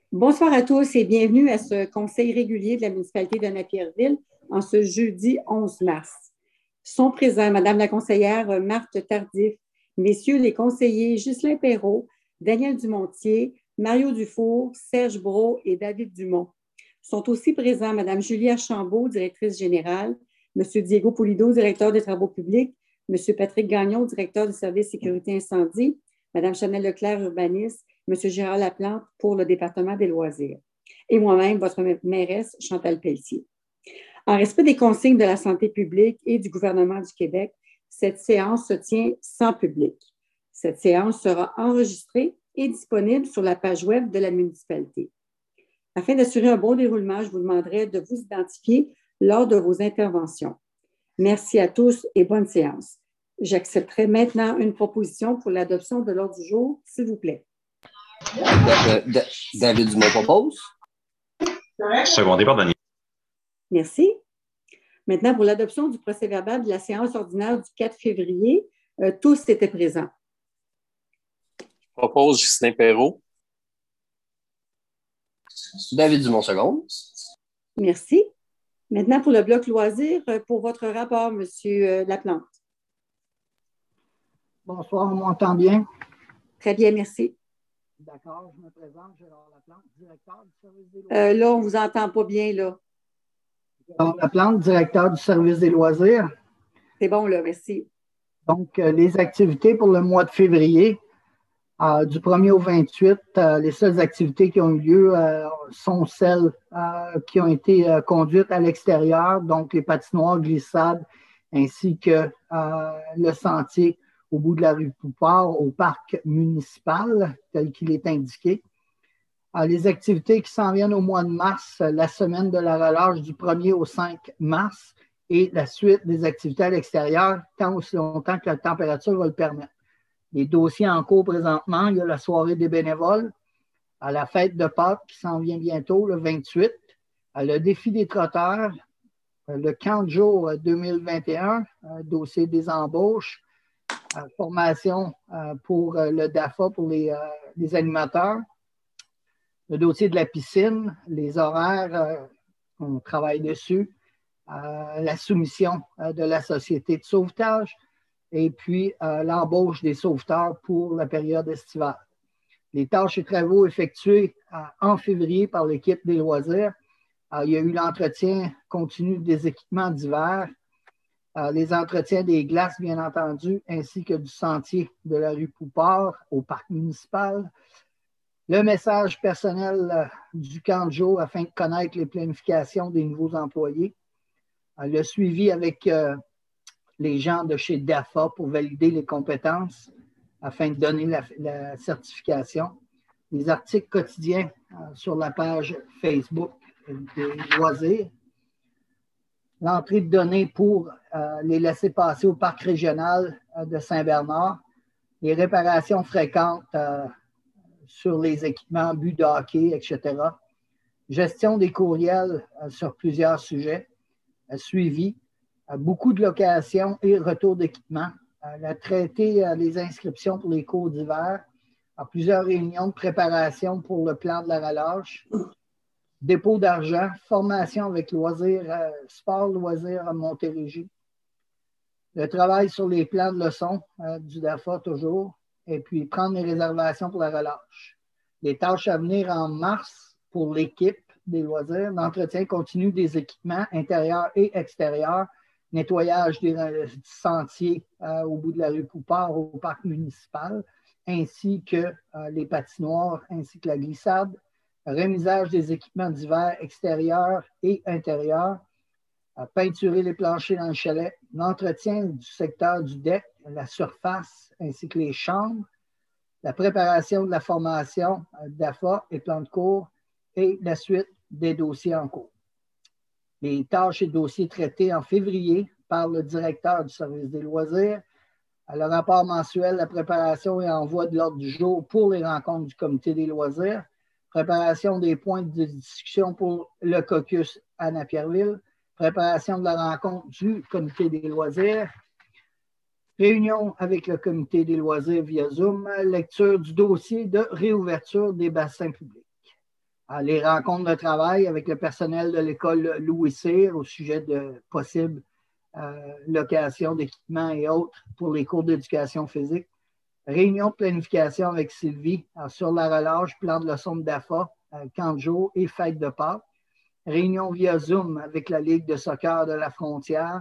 Bonsoir à tous et bienvenue à ce conseil régulier de la municipalité de Napierville en ce jeudi 11 mars. Sont présents Madame la conseillère Marthe Tardif, Messieurs les conseillers Ghislain Perrault, Daniel Dumontier, Mario Dufour, Serge Brault et David Dumont. Sont aussi présents Madame Julie Archambault, directrice générale, Monsieur Diego Pulido, directeur des travaux publics, Monsieur Patrick Gagnon, directeur du service sécurité incendie, Madame Chanel Leclerc, urbaniste, M. Gérard Laplante pour le département des loisirs et moi-même, votre mairesse Chantal Pelletier. En respect des consignes de la santé publique et du gouvernement du Québec, cette séance se tient sans public. Cette séance sera enregistrée et disponible sur la page web de la municipalité. Afin d'assurer un bon déroulement, je vous demanderai de vous identifier lors de vos interventions. Merci à tous et bonne séance. J'accepterai maintenant une proposition pour l'adoption de l'ordre du jour, s'il vous plaît. David Dumont propose. Secondé par Daniel. Merci. Maintenant, pour l'adoption du procès-verbal de la séance ordinaire du 4 février, tous étaient présents. Propose Ghislain Perrault. David Dumont seconde. Merci. Maintenant, pour le bloc loisirs, pour votre rapport, M. Laplante. Bonsoir, on m'entend bien? Très bien, merci. D'accord, je me présente, Gérard Laplante, directeur du service des loisirs. Là, on ne vous entend pas bien, là. Gérard Laplante, directeur du service des loisirs. C'est bon, là, merci. Donc, les activités pour le mois de février, du 1er au 28, les seules activités qui ont eu lieu sont celles qui ont été conduites à l'extérieur, donc les patinoires, glissades, ainsi que le sentier au bout de la rue Poupard, au parc municipal, tel qu'il est indiqué. Les activités qui s'en viennent au mois de mars, la semaine de la relâche du 1er au 5 mars et la suite des activités à l'extérieur, tant aussi longtemps que la température va le permettre. Les dossiers en cours présentement, il y a la soirée des bénévoles, à la fête de Pâques qui s'en vient bientôt, le 28, le défi des trotteurs, le camp de jour 2021, dossier des embauches, formation pour le DAFA, pour les animateurs, le dossier de la piscine, les horaires, on travaille dessus, la soumission de la société de sauvetage et puis l'embauche des sauveteurs pour la période estivale. Les tâches et travaux effectués en février par l'équipe des loisirs, il y a eu l'entretien continu des équipements d'hiver, les entretiens des glaces, bien entendu, ainsi que du sentier de la rue Poupard au parc municipal. Le message personnel du camp de jour afin de connaître les planifications des nouveaux employés. Le suivi avec les gens de chez DAFA pour valider les compétences afin de donner la certification. Les articles quotidiens sur la page Facebook des loisirs. L'entrée de données pour les laissez-passer au parc régional de Saint-Bernard, les réparations fréquentes sur les équipements, buts de hockey, etc. Gestion des courriels sur plusieurs sujets, suivi, beaucoup de locations et retour d'équipement, la traiter les inscriptions pour les cours d'hiver, plusieurs réunions de préparation pour le plan de la relâche, dépôt d'argent, formation avec loisirs, sport loisirs à Montérégie, le travail sur les plans de leçons du DAFA toujours, et puis prendre les réservations pour la relâche. Les tâches à venir en mars pour l'équipe des loisirs, l'entretien continu des équipements intérieurs et extérieurs, nettoyage du sentier au bout de la rue Poupard au parc municipal, ainsi que les patinoires, ainsi que la glissade, remisage des équipements d'hiver extérieurs et intérieurs, peinturer les planchers dans le chalet, l'entretien du secteur du deck, la surface, ainsi que les chambres, la préparation de la formation d'AFA et plan de cours et la suite des dossiers en cours. Les tâches et dossiers traités en février par le directeur du service des loisirs, le rapport mensuel, la préparation et envoi de l'ordre du jour pour les rencontres du comité des loisirs, préparation des points de discussion pour le caucus à Napierville, préparation de la rencontre du comité des loisirs, réunion avec le comité des loisirs via Zoom, lecture du dossier de réouverture des bassins publics. Les rencontres de travail avec le personnel de l'école Louis Cyr au sujet de possibles location d'équipements et autres pour les cours d'éducation physique. Réunion de planification avec Sylvie sur la relâche, plan de leçon de DAFA, camp de jour et fête de Pâques. Réunion via Zoom avec la Ligue de soccer de la frontière.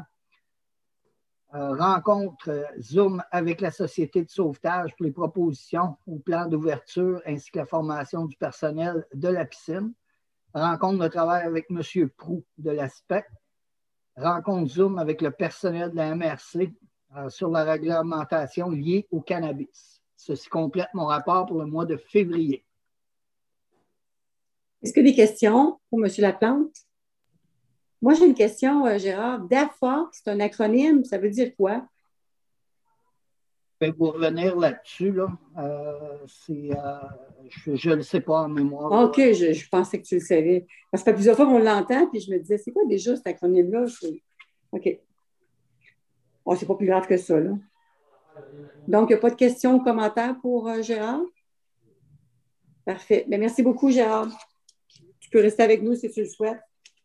Rencontre Zoom avec la Société de sauvetage pour les propositions au plan d'ouverture ainsi que la formation du personnel de la piscine. Rencontre de travail avec M. Proux de l'ASPEC. Rencontre Zoom avec le personnel de la MRC sur la réglementation liée au cannabis. Ceci complète mon rapport pour le mois de février. Est-ce que des questions pour M. Laplante? Moi, j'ai une question, Gérard. DAFA, c'est un acronyme, ça veut dire quoi? Je vais vous revenir là-dessus. Là. Je ne le sais pas en mémoire. OK, je pensais que tu le savais. Parce que ça fait plusieurs fois qu'on l'entend, puis je me disais, c'est quoi déjà cet acronyme-là? OK. Bon, c'est pas plus grave que ça, là. Donc, il n'y a pas de questions ou commentaires pour Gérard? Parfait. Bien, merci beaucoup, Gérard. Tu peux rester avec nous si tu le souhaites.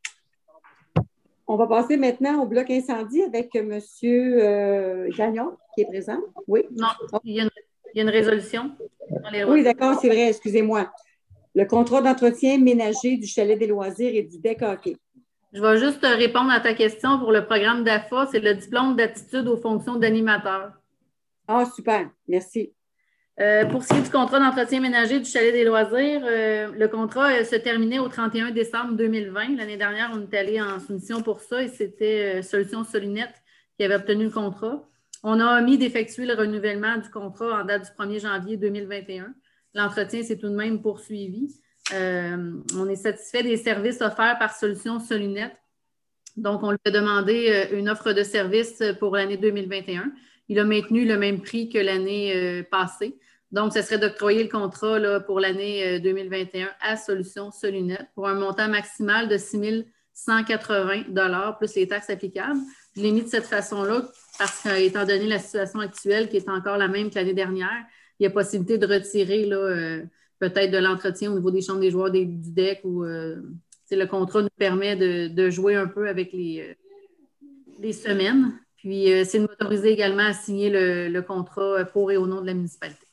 On va passer maintenant au bloc incendie avec M. Gagnon, qui est présent. Oui. Non, il y a une résolution. Oui, d'accord, c'est vrai, excusez-moi. Le contrat d'entretien ménager du chalet des loisirs et du deck hockey. Je vais juste répondre à ta question pour le programme DAFA. C'est le diplôme d'aptitude aux fonctions d'animateur. Ah, super. Merci. Pour ce qui est du contrat d'entretien ménager du chalet des loisirs, le contrat se terminait au 31 décembre 2020. L'année dernière, on est allé en soumission pour ça et c'était Solutions Solinette qui avait obtenu le contrat. On a omis d'effectuer le renouvellement du contrat en date du 1er janvier 2021. L'entretien s'est tout de même poursuivi. On est satisfait des services offerts par Solutions Solinette. Donc, on lui a demandé une offre de service pour l'année 2021. Il a maintenu le même prix que l'année passée. Donc, ce serait d'octroyer le contrat là, pour l'année 2021 à Solutions Solinette pour un montant maximal de 6 180 plus les taxes applicables. Je l'ai mis de cette façon-là parce qu'étant donné la situation actuelle qui est encore la même que l'année dernière, il y a possibilité de retirer là, peut-être de l'entretien au niveau des chambres des joueurs du deck ou le contrat nous permet de jouer un peu avec les semaines. Puis, c'est de m'autoriser également à signer le contrat pour et au nom de la municipalité.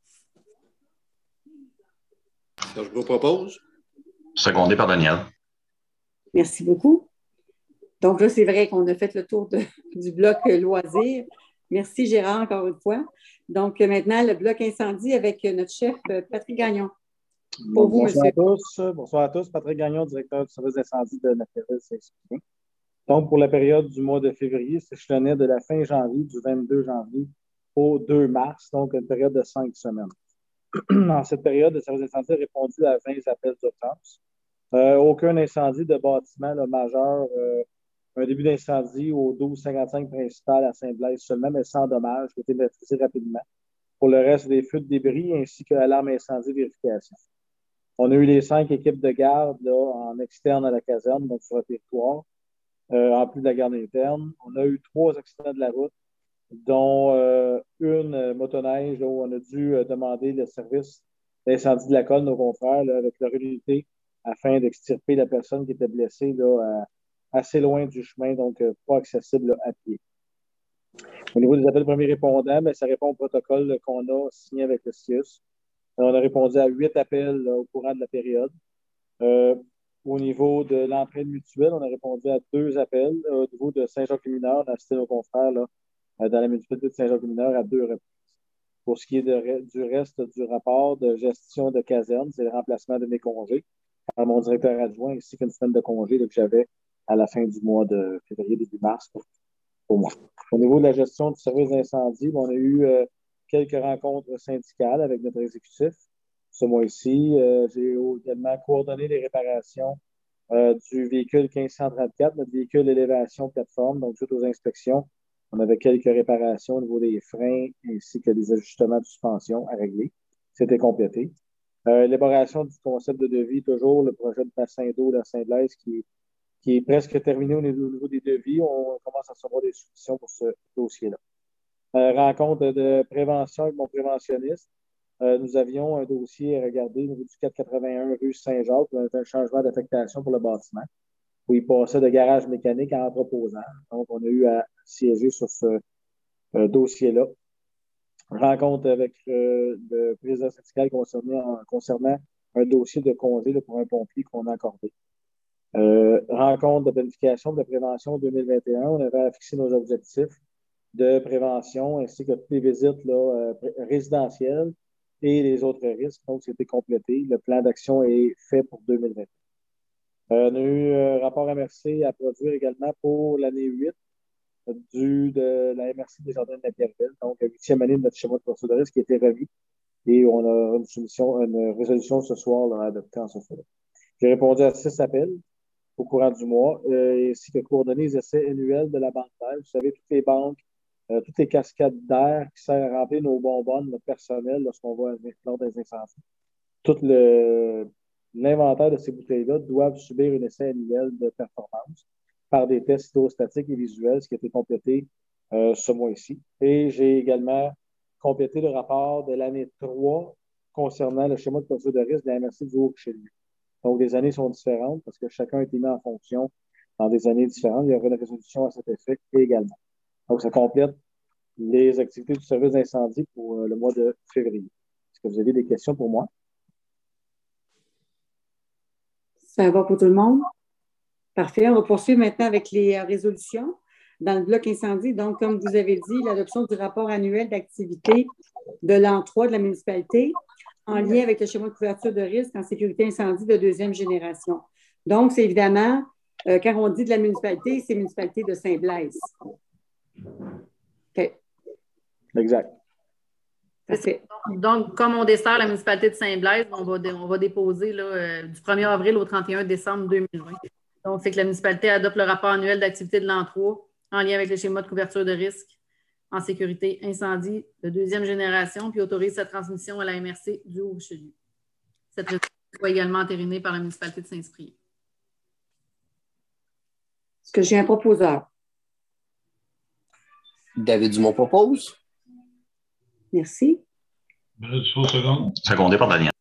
Je vous propose. Secondé par Daniel. Merci beaucoup. Donc là, c'est vrai qu'on a fait le tour du bloc loisirs. Merci, Gérard, encore une fois. Donc maintenant, le bloc incendie avec notre chef, Patrick Gagnon. Pour vous, monsieur. Bonsoir à tous. Patrick Gagnon, directeur du service d'incendie de Napierville-Saint-Cyprien. Donc, pour la période du mois de février, s'échelonnait de la fin janvier, du 22 janvier au 2 mars, donc une période de 5 semaines. Dans cette période, le service d'incendie a répondu à 20 appels d'urgence. Aucun incendie de bâtiment là, majeur. Un début d'incendie au 1255 principal à Saint-Blaise seulement, mais sans dommage, qui a été maîtrisé rapidement. Pour le reste, des feux de débris ainsi que l'alarme incendie vérification. On a eu les 5 équipes de garde là, en externe à la caserne, donc sur le territoire, en plus de la garde interne. On a eu 3 accidents de la route, dont une motoneige où on a dû demander le service d'incendie de la colonne, nos confrères, là, avec leur unité, afin d'extirper la personne qui était blessée là, assez loin du chemin, donc pas accessible là, à pied. Au niveau des appels premiers répondants, bien, ça répond au protocole qu'on a signé avec le CIUS. On a répondu à 8 appels là, au courant de la période. Au niveau de l'entraide mutuelle, on a répondu à 2 appels. Au niveau de Saint-Jacques-les-Mineurs, on a assisté nos confrères là, dans la municipalité de Saint-Jacques-les-Mineurs à 2 reprises. Pour ce qui est du reste du rapport de gestion de caserne, c'est le remplacement de mes congés par mon directeur adjoint ainsi qu'une semaine de congé là, que j'avais à la fin du mois de février, début mars pour moi. Au niveau de la gestion du service d'incendie, on a eu quelques rencontres syndicales avec notre exécutif. Ce mois-ci, j'ai également coordonné les réparations du véhicule 1534, notre véhicule élévation plateforme, donc suite aux inspections. On avait quelques réparations au niveau des freins ainsi que des ajustements de suspension à régler. C'était complété. L'élaboration du concept de devis, toujours le projet de bassin d'eau de la Saint-Blaise qui est presque terminé au niveau des devis. On commence à recevoir des soumissions pour ce dossier-là. Rencontre de prévention avec mon préventionniste. nous avions un dossier à regarder au niveau du 481 rue Saint-Jacques, où on avait un changement d'affectation pour le bâtiment, où il passait de garage mécanique à entreposant. Donc, on a eu à siéger sur ce dossier-là. Rencontre avec le président syndical concernant un dossier de congé là, pour un pompier qu'on a accordé. Rencontre de planification de prévention 2021. On avait fixé nos objectifs de prévention ainsi que toutes les visites là, résidentielles et les autres risques. Donc, c'était complété. Le plan d'action est fait pour 2021. On a eu un rapport MRC à produire également pour l'année 8 de la MRC des Jardins de la Pierreville. Donc, la 8e année de notre schéma de couverture de risque qui a été remis. Et on a une résolution ce soir là, à adopter en ce moment. J'ai répondu à 6 appels au courant du mois, ainsi que coordonner les essais annuels de la banque d'air. Vous savez, toutes les banques, toutes les cascades d'air qui servent à remplir nos bonbonnes, notre personnel, lorsqu'on va lors des incendies. Tout l'inventaire de ces bouteilles-là doivent subir un essai annuel de performance par des tests hydrostatiques et visuels, ce qui a été complété ce mois-ci. Et j'ai également complété le rapport de l'année 3 concernant le schéma de couverture de risque de la MRC du Haut-Richelieu. Donc, les années sont différentes parce que chacun a été mis en fonction dans des années différentes. Il y aura une résolution à cet effet également. Donc, ça complète les activités du service d'incendie pour le mois de février. Est-ce que vous avez des questions pour moi? Ça va pour tout le monde? Parfait. On va poursuivre maintenant avec les résolutions dans le bloc incendie. Donc, comme vous avez dit, l'adoption du rapport annuel d'activité de l'an 3 de la municipalité en lien avec le schéma de couverture de risque en sécurité incendie de 2e génération. Donc, c'est évidemment, quand on dit de la municipalité, c'est la municipalité de Saint-Blaise. OK. Exact. Parfait. Donc, comme on dessert la municipalité de Saint-Blaise, on va déposer là, du 1er avril au 31 décembre 2020. Donc, c'est que la municipalité adopte le rapport annuel d'activité de l'an 3 en lien avec le schéma de couverture de risque en sécurité incendie de 2e génération, puis autorise sa transmission à la MRC du Haut-Richelieu. Cette résolution soit également entérinée par la municipalité de Saint-Cyprien. Est-ce que j'ai un proposeur? David Dumont propose. Merci. Secondé par Daniel.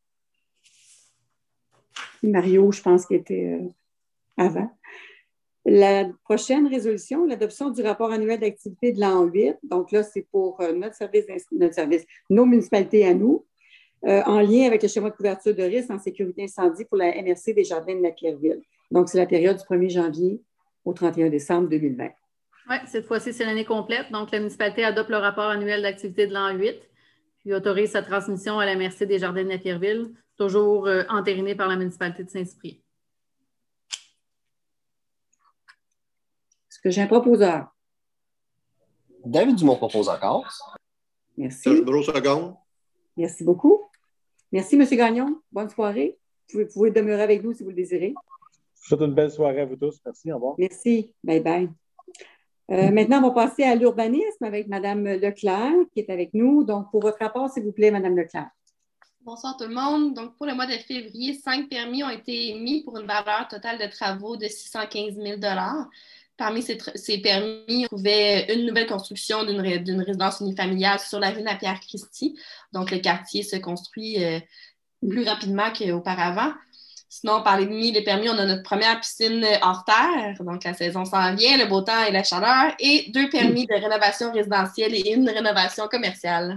Mario, je pense qu'il était avant. La prochaine résolution, l'adoption du rapport annuel d'activité de l'an 8. Donc là, c'est pour nos municipalités à nous, en lien avec le schéma de couverture de risque en sécurité incendie pour la MRC des Jardins de la Pierreville. Donc, c'est la période du 1er janvier au 31 décembre 2020. Oui, cette fois-ci, c'est l'année complète. Donc, la municipalité adopte le rapport annuel d'activité de l'an 8, puis autorise sa transmission à la MRC des Jardins de la Pierreville, toujours entériné par la municipalité de Saint-Cyprien. Est-ce que j'ai un proposeur? David Dumont propose encore. Merci. Serge Brault, seconde. Merci beaucoup. Merci, M. Gagnon. Bonne soirée. Vous pouvez demeurer avec nous si vous le désirez. Je vous souhaite une belle soirée à vous tous. Merci. Au revoir. Merci. Bye-bye. Maintenant, on va passer à l'urbanisme avec Mme Leclerc qui est avec nous. Donc, pour votre rapport, s'il vous plaît, Mme Leclerc. Bonsoir tout le monde. Donc, pour le mois de février, 5 permis ont été émis pour une valeur totale de travaux de 615 000 $. Parmi ces permis, on trouvait une nouvelle construction d'une résidence unifamiliale sur la rue Napierre-Christie. Donc, le quartier se construit plus rapidement qu'auparavant. Sinon, par les permis, on a notre première piscine hors terre. Donc, la saison s'en vient, le beau temps et la chaleur. Et 2 permis de rénovation résidentielle et une rénovation commerciale.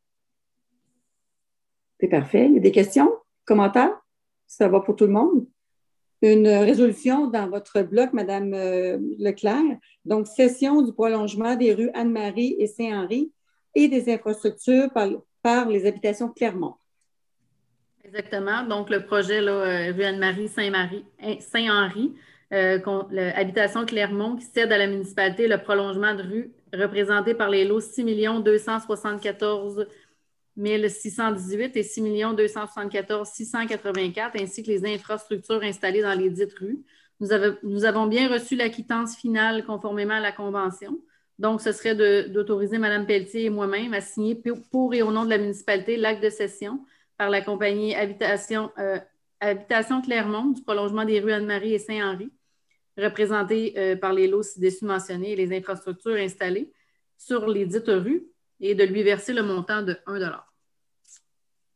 C'est parfait. Il y a des questions, commentaires? Ça va pour tout le monde? Une résolution dans votre bloc, Mme Leclerc. Donc, cession du prolongement des rues Anne-Marie et Saint-Henri et des infrastructures par les habitations Clermont. Exactement. Donc, le projet là, rue Anne-Marie, Saint-Henri, habitation Clermont qui cède à la municipalité le prolongement de rue représenté par les lots 6 274 618 et 6 274 684, ainsi que les infrastructures installées dans les dites rues. Nous avons bien reçu la quittance finale conformément à la convention. Donc, ce serait d'autoriser Mme Pelletier et moi-même à signer pour et au nom de la municipalité l'acte de cession par la compagnie Habitation Clermont du prolongement des rues Anne-Marie et Saint-Henri, représenté par les lots ci-dessus mentionnés et les infrastructures installées sur les dites rues, et de lui verser le montant de 1 $.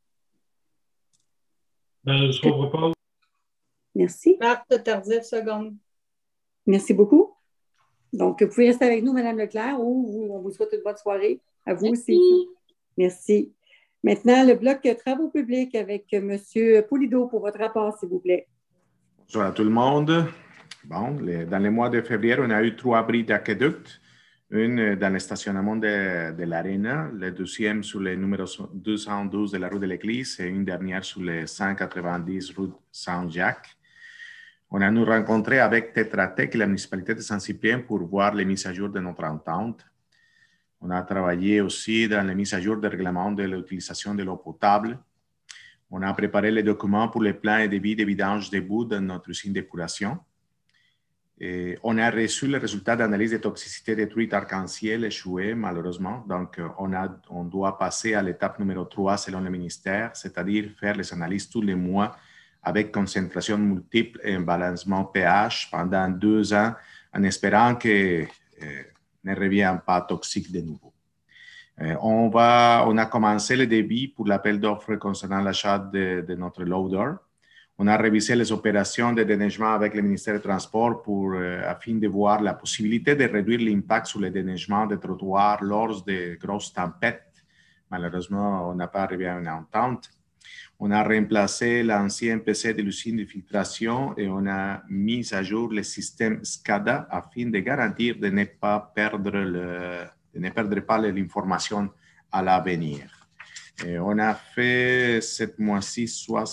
Je propose. Merci. Marthe Tardif, seconde. Merci beaucoup. Donc, vous pouvez rester avec nous, Mme Leclerc, ou on vous souhaite une bonne soirée. À vous aussi. Merci. Maintenant, le bloc travaux publics avec M. Poulido pour votre rapport, s'il vous plaît. Bonjour à tout le monde. Bon, dans le mois de février, on a eu 3 bris d'aqueduc. Une dans le stationnement de l'Arena, le deuxième sur le numéro 212 de la rue de l'Église et une dernière sur le 190 rue Saint-Jacques. On a nous rencontré avec Tetra Tech et la municipalité de Saint-Cyprien pour voir les mises à jour de notre entente. On a travaillé aussi dans les mises à jour des règlements de l'utilisation de l'eau potable. On a préparé les documents pour les plans et devis de vidange des boues de notre usine d'épuration. Et on a reçu le résultat d'analyse de toxicité des truites arc-en-ciel échouées, malheureusement. Donc, on doit passer à l'étape numéro 3 selon le ministère, c'est-à-dire faire les analyses tous les mois avec concentration multiple et un balancement pH pendant 2 ans, en espérant que ne revienne pas toxique de nouveau. On a commencé le débit pour l'appel d'offres concernant l'achat de notre loader. On a révisé les opérations de déneigement avec le ministère des Transports afin de voir la possibilité de réduire l'impact sur le déneigement des trottoirs lors de grosses tempêtes. Malheureusement, on n'a pas arrivé à une entente. On a remplacé l'ancien PC de l'usine de filtration et on a mis à jour le système SCADA afin de garantir de ne pas perdre l'information à l'avenir. On a fait cette mois-ci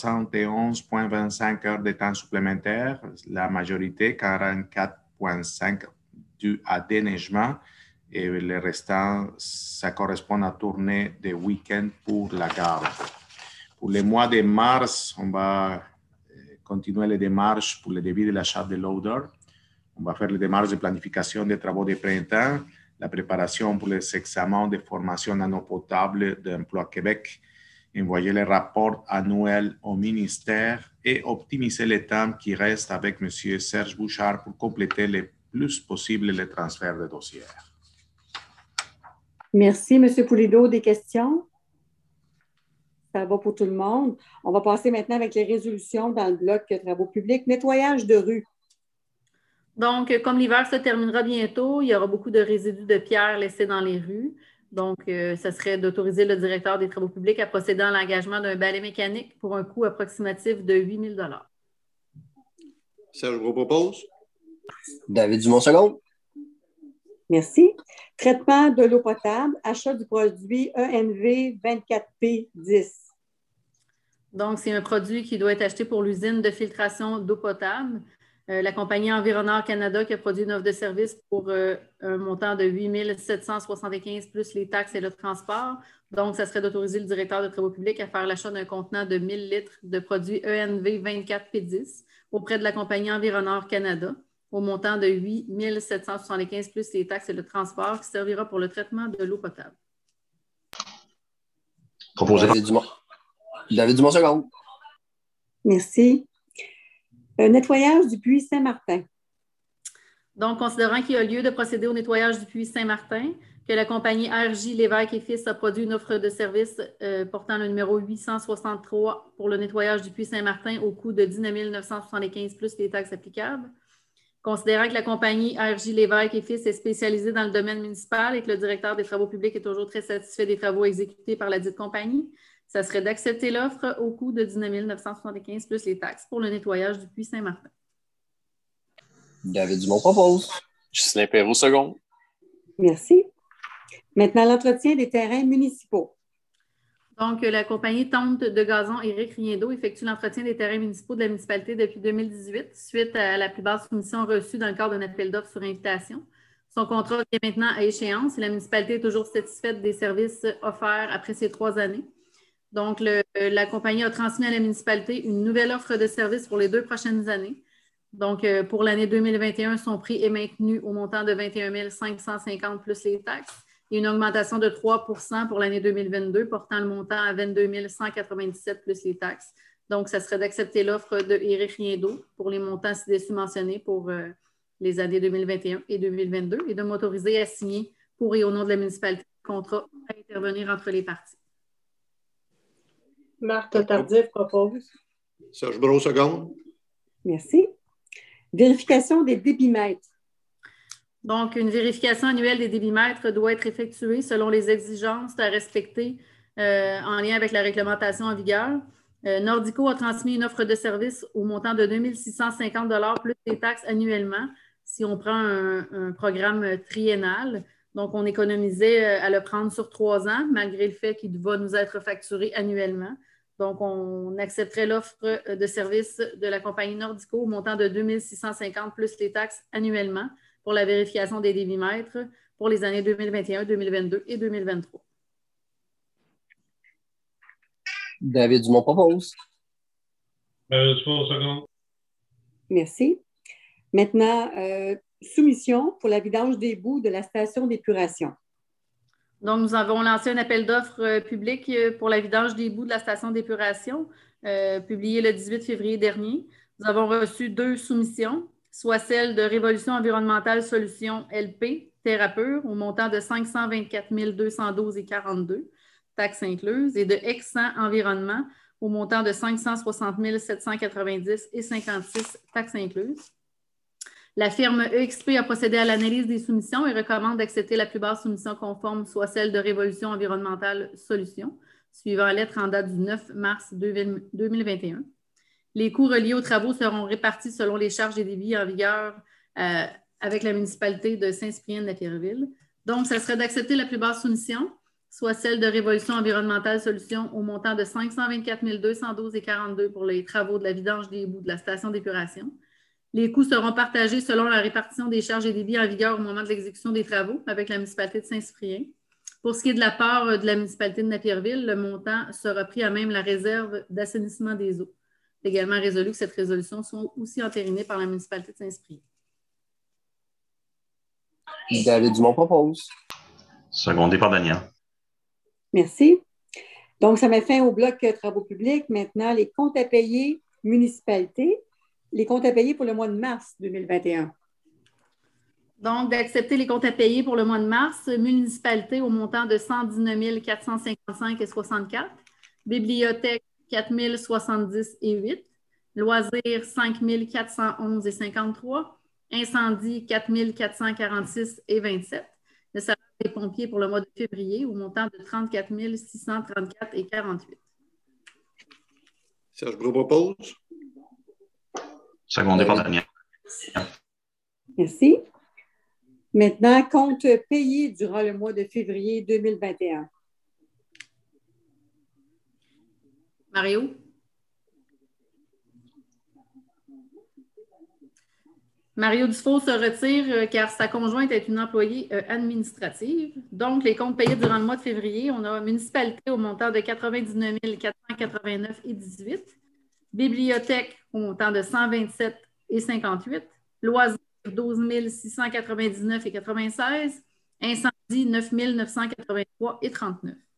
71,25 heures de temps supplémentaire, la majorité 44,5 dû à déneigement et le restant, ça correspond à tournée de week-end pour la garde. Pour le mois de mars, on va continuer les démarches pour le débit de l'achat de loader. On va faire les démarches de planification des travaux de printemps, la préparation pour les examens de formation en eau potable d'Emploi Québec, envoyer les rapports annuels au ministère et optimiser le temps qui reste avec M. Serge Bouchard pour compléter le plus possible le transfert de dossiers. Merci, M. Poulido. Des questions? Ça va pour tout le monde. On va passer maintenant avec les résolutions dans le bloc travaux publics. Nettoyage de rue. Donc, comme l'hiver se terminera bientôt, il y aura beaucoup de résidus de pierre laissés dans les rues. Donc, ça serait d'autoriser le directeur des travaux publics à procéder à l'engagement d'un balai mécanique pour un coût approximatif de 8 000 $. Serge, je vous propose. David Dumont, seconde. Merci. Traitement de l'eau potable, achat du produit ENV 24P10. Donc, c'est un produit qui doit être acheté pour l'usine de filtration d'eau potable. La compagnie Environneur Canada qui a produit une offre de service pour un montant de 8 775 plus les taxes et le transport. Donc, ça serait d'autoriser le directeur de travaux publics à faire l'achat d'un contenant de 1 000 litres de produit ENV 24P10 auprès de la compagnie Environneur Canada au montant de 8 775 plus les taxes et le transport qui servira pour le traitement de l'eau potable. David Dumont, seconde. Merci. Nettoyage du puits Saint-Martin. Donc, considérant qu'il y a lieu de procéder au nettoyage du puits Saint-Martin, que la compagnie RJ Lévesque et Fils a produit une offre de service portant le numéro 863 pour le nettoyage du puits Saint-Martin au coût de 19 975 plus les taxes applicables. Considérant que la compagnie RJ Lévesque et Fils est spécialisée dans le domaine municipal et que le directeur des travaux publics est toujours très satisfait des travaux exécutés par la dite compagnie, ça serait d'accepter l'offre au coût de 19 975 plus les taxes pour le nettoyage du puits Saint-Martin. David Dumont propose. Ghislain Perrault, seconde. Merci. Maintenant, l'entretien des terrains municipaux. Donc, la compagnie Tonte de gazon Éric Riendo effectue l'entretien des terrains municipaux de la municipalité depuis 2018, suite à la plus basse soumission reçue dans le cadre d'un appel d'offres sur invitation. Son contrat est maintenant à échéance et la municipalité est toujours satisfaite des services offerts après ces 3 années. Donc, la compagnie a transmis à la municipalité une nouvelle offre de service pour les 2 prochaines années. Donc, pour l'année 2021, son prix est maintenu au montant de 21 550 plus les taxes et une augmentation de 3 pour l'année 2022, portant le montant à 22 197 plus les taxes. Donc, ça serait d'accepter l'offre de Éric Riendo pour les montants ci-dessus mentionnés pour les années 2021 et 2022 et de m'autoriser à signer pour et au nom de la municipalité le contrat à intervenir entre les parties. Marthe Tardif propose. Serge Brault, seconde. Merci. Vérification des débitmètres. Donc, une vérification annuelle des débitmètres doit être effectuée selon les exigences à respecter en lien avec la réglementation en vigueur. Nordico a transmis une offre de service au montant de 2 650 $ plus les taxes annuellement si on prend un programme triennal. Donc, on économisait à le prendre sur 3 ans, malgré le fait qu'il va nous être facturé annuellement. Donc, on accepterait l'offre de service de la compagnie Nordico au montant de 2 650 $ plus les taxes annuellement pour la vérification des débitmètres pour les années 2021, 2022 et 2023. David Dumont propose. Dufault, seconde. Merci. Maintenant, soumission pour la vidange des boues de la station d'épuration. Donc, nous avons lancé un appel d'offres public pour la vidange des boues de la station d'épuration, publié le 18 février dernier. Nous avons reçu 2 soumissions, soit celle de Révolution environnementale Solutions LP, Terrapure, au montant de 524 212,42 $, taxes incluses, et de Exsan Environnement, au montant de 560 790,56 $, taxes incluses. La firme EXP a procédé à l'analyse des soumissions et recommande d'accepter la plus basse soumission conforme, soit celle de Révolution environnementale Solutions, suivant la lettre en date du 9 mars 2021. Les coûts reliés aux travaux seront répartis selon les charges et débits en vigueur avec la municipalité de Saint-Cyprien-de-Napierville. Donc, ce serait d'accepter la plus basse soumission, soit celle de Révolution environnementale Solutions au montant de 524 212,42 $ pour les travaux de la vidange des boues de la station d'épuration. Les coûts seront partagés selon la répartition des charges et débits en vigueur au moment de l'exécution des travaux avec la municipalité de Saint-Cyprien. Pour ce qui est de la part de la municipalité de Napierville, le montant sera pris à même la réserve d'assainissement des eaux. C'est également résolu que cette résolution soit aussi entérinée par la municipalité de Saint-Cyprien. David Dumont propose. Secondé par Daniel. Merci. Donc, ça met fin au bloc travaux publics. Maintenant, les comptes à payer municipalité. Les comptes à payer pour le mois de mars 2021. Donc, d'accepter les comptes à payer pour le mois de mars, municipalité au montant de 119 455,64 $, bibliothèque 4 070,8 $, loisirs 5 411,53 $, incendie 4 446,27 $, le salaire des pompiers pour le mois de février au montant de 34 634,48 $. Serge Brault propose. Secondé par Daniel. Merci. Maintenant, compte payé durant le mois de février 2021. Mario? Mario Dufault se retire car sa conjointe est une employée administrative. Donc, les comptes payés durant le mois de février, on a municipalité au montant de 99 489,18 $, bibliothèque au montant de 127,58 $, loisirs 12 699,96 $, incendie 9 983,39 $.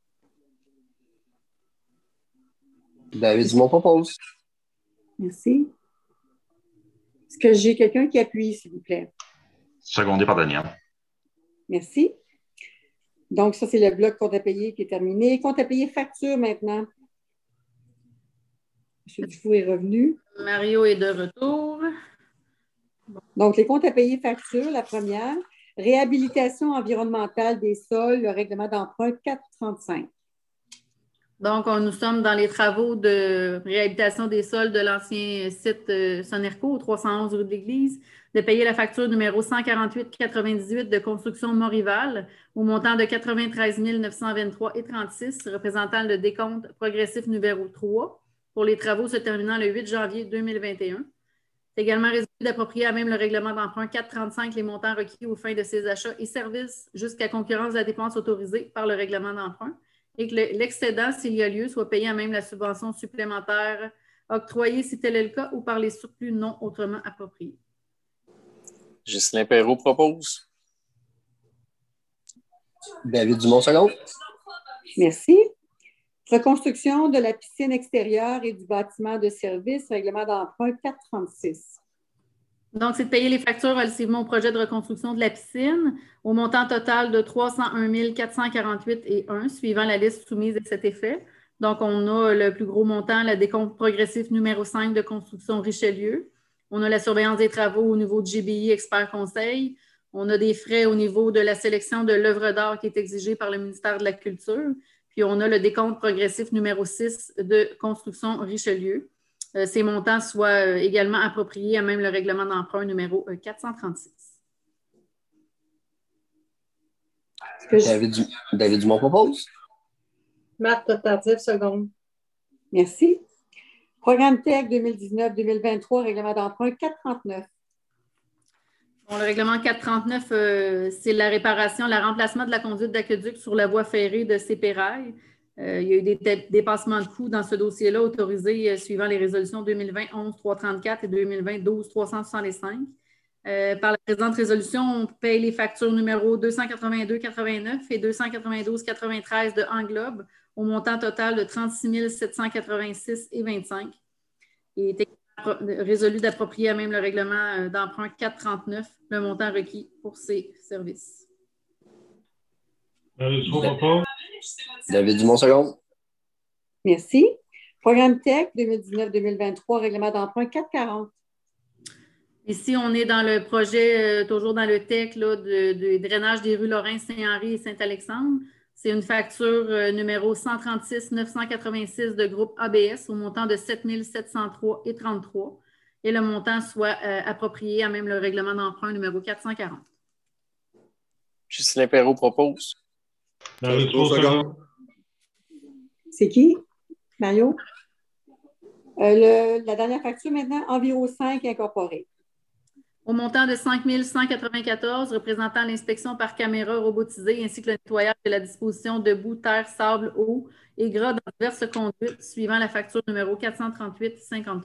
David Dumont propose. Merci. Est-ce que j'ai quelqu'un qui appuie, s'il vous plaît? Secondé par Daniel. Merci. Donc, ça, c'est le bloc compte à payer qui est terminé. Compte à payer facture maintenant. M. Dufault est revenu. Mario est de retour. Donc, les comptes à payer facture, la première. Réhabilitation environnementale des sols, le règlement d'emprunt 435. Donc, nous sommes dans les travaux de réhabilitation des sols de l'ancien site Sonerco au 311 rue de l'Église, de payer la facture numéro 148,98 de construction Morival au montant de 93 923,36 $, représentant le décompte progressif numéro 3 pour les travaux se terminant le 8 janvier 2021. C'est également résolu d'approprier à même le règlement d'emprunt 435 les montants requis aux fins de ces achats et services jusqu'à concurrence de la dépense autorisée par le règlement d'emprunt et que l'excédent, s'il y a lieu, soit payé à même la subvention supplémentaire octroyée si tel est le cas ou par les surplus non autrement appropriés. Ghislain Perrault propose. David Dumont, seconde. Merci. Reconstruction de la piscine extérieure et du bâtiment de service, règlement d'emprunt 436. Donc, c'est de payer les factures relativement au projet de reconstruction de la piscine au montant total de 301 448,1 suivant la liste soumise à cet effet. Donc, on a le plus gros montant, le décompte progressif numéro 5 de construction Richelieu. On a la surveillance des travaux au niveau de GBI Expert Conseil. On a des frais au niveau de la sélection de l'œuvre d'art qui est exigée par le ministère de la Culture. Puis, on a le décompte progressif numéro 6 de construction Richelieu. Ces montants soient également appropriés à même le règlement d'emprunt numéro 436. David Dumont propose. Marthe Tardif, seconde. Merci. Programme TEC 2019-2023, règlement d'emprunt 439. Bon, le règlement 439, c'est la réparation, le remplacement de la conduite d'aqueduc sur la voie ferrée de Sépérail. Il y a eu des dépassements de coûts dans ce dossier-là autorisés suivant les résolutions 2020-11-334 et 2020-12-365. Par la présente résolution, on paye les factures numéro 282,89 et 292,93 de Englobe au montant total de 36 786,25. Il est résolu d'approprier à même le règlement d'emprunt 439 le montant requis pour ces services. David Dumont, seconde. Merci. Programme TEC 2019-2023, règlement d'emprunt 440. Ici, on est dans le projet, toujours dans le TEC, là, de drainage des rues Lorrain, Saint-Henri et Saint-Alexandre. C'est une facture numéro 136 986 de groupe ABS au montant de 7 703,33 et le montant soit approprié à même le règlement d'emprunt numéro 440. Ghislain Perrault propose. C'est qui? Mario? La dernière facture maintenant, Enviro 5 incorporé. Au montant de 5 194 représentant l'inspection par caméra robotisée ainsi que le nettoyage de la disposition de boue, terre, sable, eau et gras dans diverses conduites suivant la facture numéro 438,53.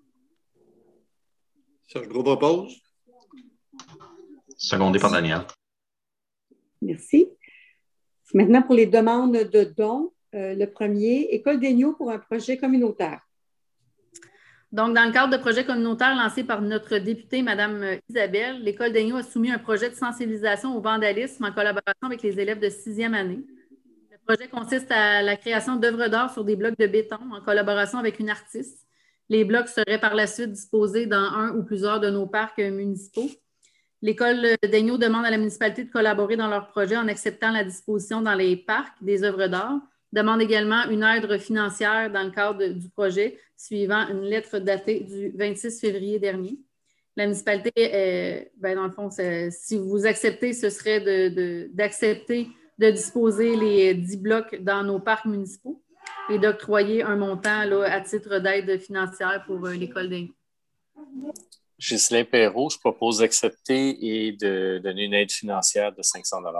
Serge Gros propose. Secondé par Daniel. Merci. Maintenant, pour les demandes de dons, le premier, École d'Aigneau pour un projet communautaire. Donc, dans le cadre de projets communautaires lancés par notre députée, Mme Isabelle, l'École d'Aigneau a soumis un projet de sensibilisation au vandalisme en collaboration avec les élèves de 6e année. Le projet consiste à la création d'œuvres d'art sur des blocs de béton en collaboration avec une artiste. Les blocs seraient par la suite disposés dans un ou plusieurs de nos parcs municipaux. L'École d'Aigneau demande à la municipalité de collaborer dans leur projet en acceptant la disposition dans les parcs des œuvres d'art. Demande également une aide financière dans le cadre du projet, suivant une lettre datée du 26 février dernier. La municipalité, dans le fond, si vous acceptez, ce serait d'accepter de disposer les 10 blocs dans nos parcs municipaux et d'octroyer un montant là, à titre d'aide financière pour l'École d'Aigneau. Ghislain Perrault, je propose d'accepter et de donner une aide financière de 500 $.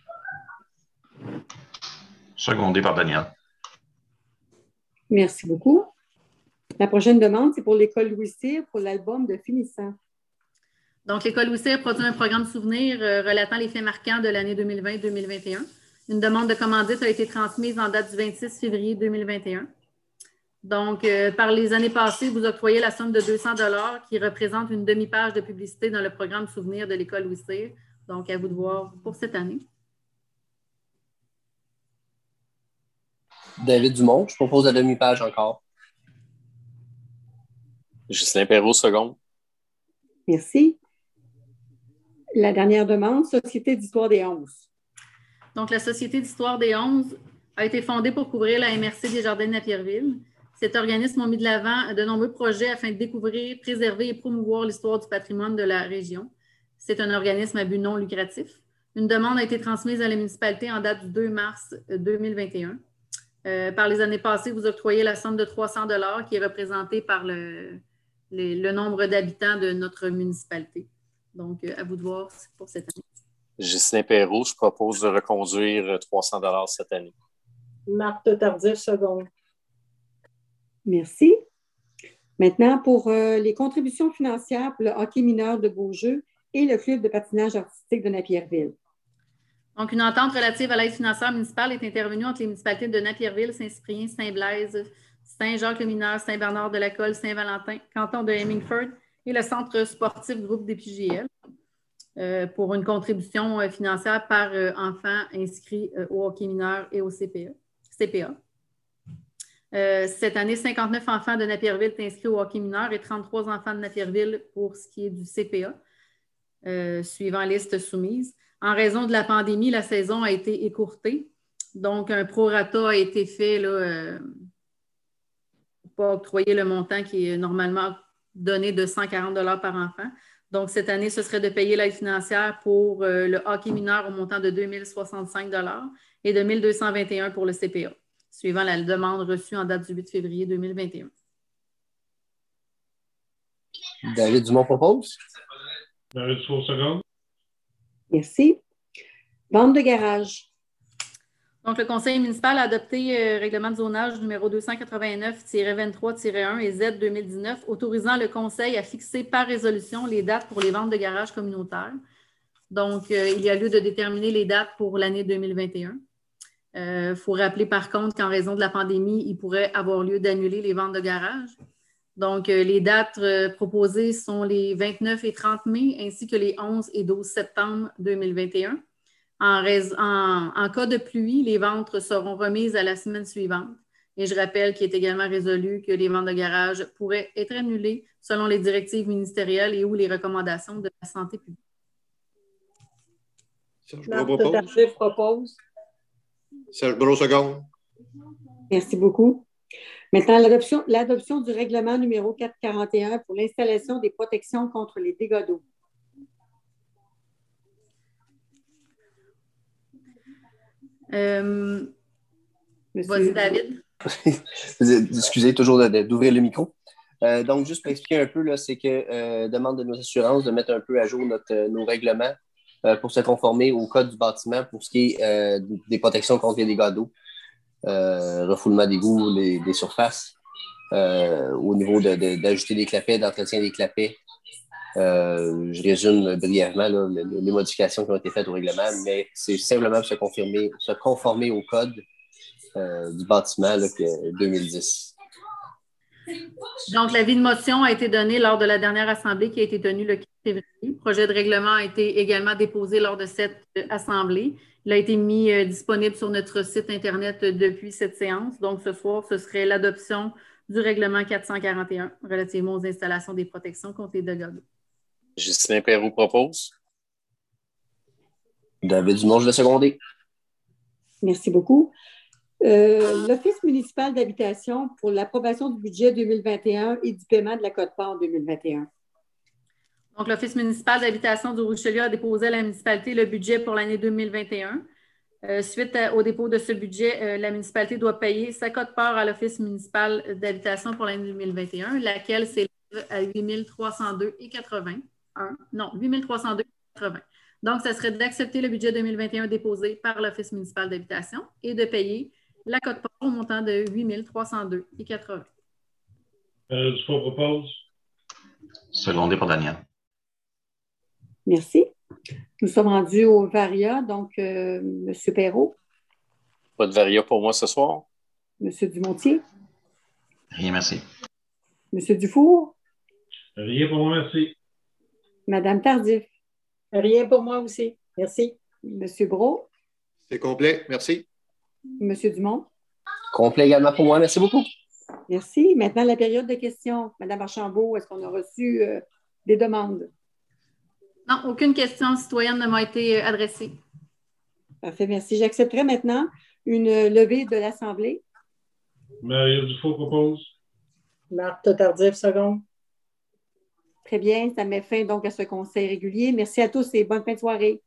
Secondé par Daniel. Merci beaucoup. La prochaine demande, c'est pour l'École Louis Cyr pour l'album de Finissant. Donc, l'École Louis Cyr produit un programme souvenir relatant les faits marquants de l'année 2020-2021. Une demande de commandite a été transmise en date du 26 février 2021. Donc, par les années passées, vous octroyez la somme de 200 $ qui représente une demi-page de publicité dans le programme souvenir de l'École Louis Cyr. Donc, à vous de voir pour cette année. David Dumont, je propose la demi-page encore. Ghislain Perrault, seconde. Merci. La dernière demande, Société d'histoire des 11. Donc, la Société d'histoire des 11 a été fondée pour couvrir la MRC des Jardins de Napierville. Cet organisme a mis de l'avant de nombreux projets afin de découvrir, préserver et promouvoir l'histoire du patrimoine de la région. C'est un organisme à but non lucratif. Une demande a été transmise à la municipalité en date du 2 mars 2021. Par les années passées, vous octroyez la somme de 300 $ qui est représentée par le nombre d'habitants de notre municipalité. Donc, à vous de voir pour cette année. Ghislain Perrault, je propose de reconduire 300 $ cette année. Marthe Tardif, seconde. Merci. Maintenant, pour les contributions financières pour le hockey mineur de Beaujeu et le club de patinage artistique de Napierville. Donc, une entente relative à l'aide financière municipale est intervenue entre les municipalités de Napierville, Saint-Cyprien, Saint-Blaise, Saint-Jacques-le-Mineur, Saint-Bernard-de-la-Colle, Saint-Valentin, canton de Hemingford et le centre sportif groupe des PJL pour une contribution financière par enfant inscrit au hockey mineur et au CPA. Cette année, 59 enfants de Napierville sont inscrits au hockey mineur et 33 enfants de Napierville pour ce qui est du CPA, suivant liste soumise. En raison de la pandémie, la saison a été écourtée. Donc, un prorata a été fait là, pour ne pas octroyer le montant qui est normalement donné de 140 $ par enfant. Donc, cette année, ce serait de payer l'aide financière pour le hockey mineur au montant de 2 065 $ et de 1 221 $ pour le CPA, suivant la demande reçue en date du 8 février 2021. David Dumont propose. David Dufour, second. Merci. Vente de garage. Donc, le conseil municipal a adopté règlement de zonage numéro 289-23-1 et Z 2019, autorisant le conseil à fixer par résolution les dates pour les ventes de garages communautaires. Donc, il y a lieu de déterminer les dates pour l'année 2021. Il faut rappeler par contre qu'en raison de la pandémie, il pourrait avoir lieu d'annuler les ventes de garages. Donc, les dates proposées sont les 29 et 30 mai, ainsi que les 11 et 12 septembre 2021. En cas de pluie, les ventes seront remises à la semaine suivante. Et je rappelle qu'il est également résolu que les ventes de garage pourraient être annulées selon les directives ministérielles et ou les recommandations de la santé publique. Serge Brault propose. Serge Brault, second. Merci beaucoup. Maintenant, l'adoption du règlement numéro 441 pour l'installation des protections contre les dégâts d'eau. Vas-y, David. Excusez, toujours d'ouvrir le micro. Donc, juste pour expliquer un peu, là, c'est que demande de nos assurances de mettre un peu à jour nos règlements pour se conformer au code du bâtiment pour ce qui est des protections contre les dégâts d'eau, refoulement d'égouts, des surfaces, au niveau d'ajouter des clapets, d'entretien des clapets. Je résume brièvement là, les modifications qui ont été faites au règlement, mais c'est simplement se conformer au code du bâtiment là, 2010. Donc, l'avis de motion a été donné lors de la dernière assemblée qui a été tenue le 15 février. Le projet de règlement a été également déposé lors de cette assemblée. Il a été mis disponible sur notre site Internet depuis cette séance. Donc, ce soir, ce serait l'adoption du règlement 441 relativement aux installations des protections contre les dégâts d'eau. Ghislain Perroux propose. David Dumont, je vais seconder. Merci beaucoup. L'Office municipal d'habitation pour l'approbation du budget 2021 et du paiement de la quote-part 2021. Donc, l'Office municipal d'habitation du Richelieu a déposé à la municipalité le budget pour l'année 2021. Suite au dépôt de ce budget, la municipalité doit payer sa quote-part à l'Office municipal d'habitation pour l'année 2021, laquelle s'élève à 8 302,80. Non, 8 302,80. Donc, ça serait d'accepter le budget 2021 déposé par l'Office municipal d'habitation et de payer la quote-part au montant de 8 302,80. Dufour propose. Secondé par Daniel. Merci. Nous sommes rendus au Varia, donc M. Perrault. Pas de Varia pour moi ce soir. M. Dumontier. Rien, merci. M. Dufour. Rien pour moi, merci. Mme Tardif. Rien pour moi aussi. Merci. M. Brault. C'est complet, merci. M. Dumont. Complet également pour moi, merci beaucoup. Merci. Maintenant, la période de questions. Mme Archambault, est-ce qu'on a reçu des demandes? Non, aucune question citoyenne ne m'a été adressée. Parfait, merci. J'accepterai maintenant une levée de l'Assemblée. Maria Dufour propose. Marthe Tardif, second. Très bien, ça met fin donc à ce conseil régulier. Merci à tous et bonne fin de soirée.